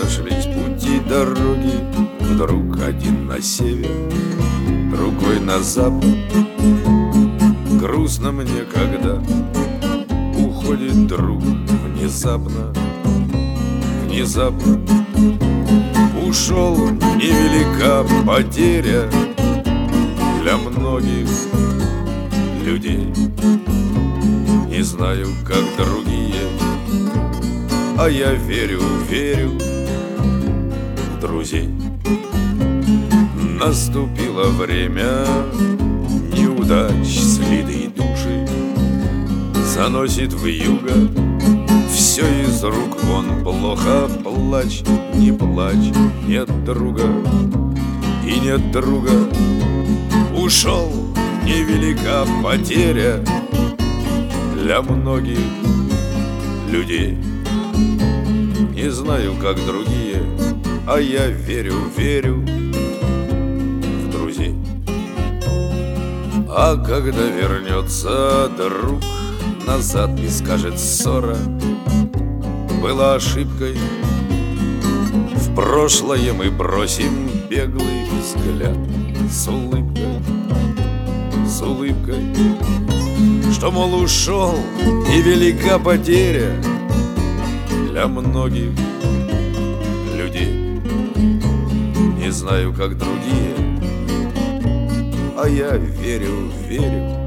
Разошлись пути дороги, вдруг один на север, другой на запад. Грустно мне, когда уходит друг внезапно. Внезапно ушел, невелика потеря для многих людей. Не знаю, как другие, а я верю, верю в друзей. Наступило время неудач, слитые души заносит вьюга. Все из рук вон плохо, плачь, не плачь, нет друга и нет друга. Ушел, невелика потеря для многих людей. Не знаю, как другие, а я верю, верю в друзей. А когда вернется друг назад и скажет: ссора была ошибкой, в прошлое мы бросим беглый взгляд с улыбкой, что, мол, ушел, и велика потеря для многих людей. Не знаю, как другие, а я верю, верю